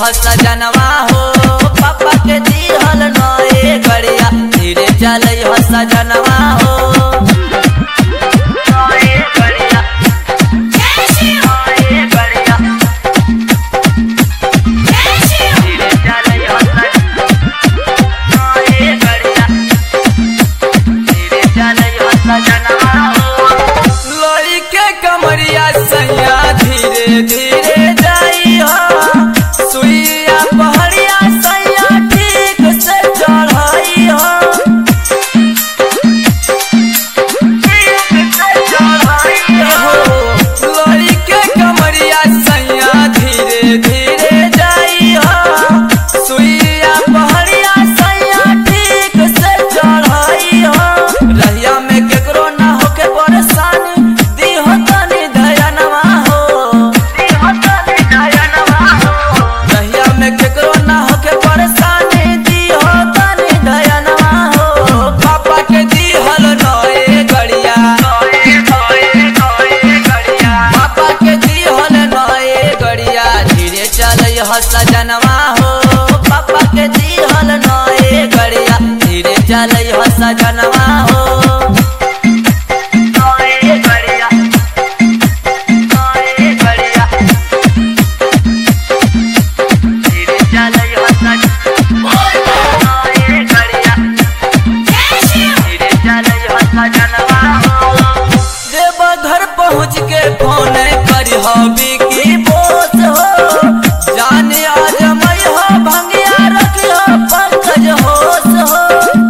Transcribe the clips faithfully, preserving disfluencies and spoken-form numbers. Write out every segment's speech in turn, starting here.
सजनवा हो पापा के दिहल नए गड़िया धीरे चले हो सजनवा हो नए गड़िया नए गड़िया धीरे चले हो नए गड़िया धीरे चले हो सजनवा हो लोरी के कमरिया सैया धीरे धीरे जाई हो सुइया पहड़िया सैया ठीक से चढ़ाई हो ठीक से चढ़ाई हो लोरी के कमरिया सैया धीरे धीरे जाई हो सुइया पहड़िया सैया ठीक से चढ़ाई हो रहिया में केकरो ना होके परेशानी दी हो तनी दयानवा हो दी हो तनी दयानवा हो रहिया में केकरो ना होके परेशानी दी हो तनी दयानवा हो पापा के दिहल नए गड़िया नए नए नए गड़िया पापा के दिहल नए गड़िया धीरे चले हो सजनवा हो पापा के दिहल नए गड़िया धीरे चले हो सजनवा हो नए गड़िया नए गड़िया धीरे चले हो सजनवा नए गड़िया धीरे चले हो सजनवा हो देवघर पहुँच के फोन करी हो बिकी बोस हो जाने आज मई हो भंगिया रखियो पंकज होश हो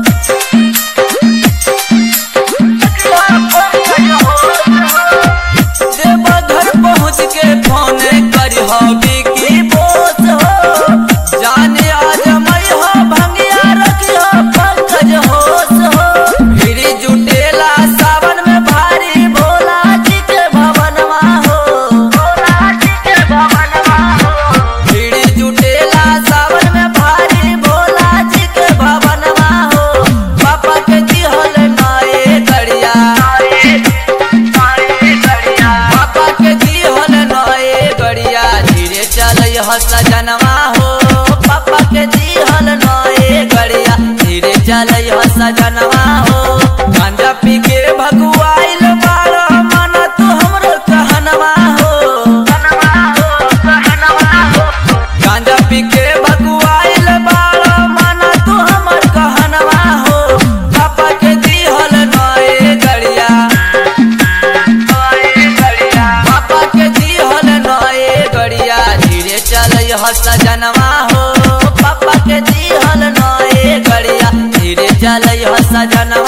देवघर पहुँच के फोन करी हो बिकी बोस हो जाने आज मई हो भंगिया रखियो पंकज होश हो भिड़ी जुटेला सावन में भारी भोला जी के भवनवा हो भोला जी के भवनवा हो भिड़ी जुटेला सावन में भारी भोला जी के भवनवा हो पापा के दिहल नए गड़िया नए नए गड़िया पापा के दिहल नए गड़िया धीरे चले हो सजनवा हो पापा के दिहल नए गड़िया धीरे चले हो सजनवा हो गांजा पी के भगुआइल बारो माना तू हमरो कहनवा हो कहनवा हो कहनवा हो गांजा पी के भगुआइल बारो माना तू हमर कहनवा हो पापा के दिहल नए गड़िया नए गड़िया पापा के दिहल नए गड़िया धीरे चले हो सजनवा हो पापा के दिहल नए गड़िया धीरे चले हो सजनवा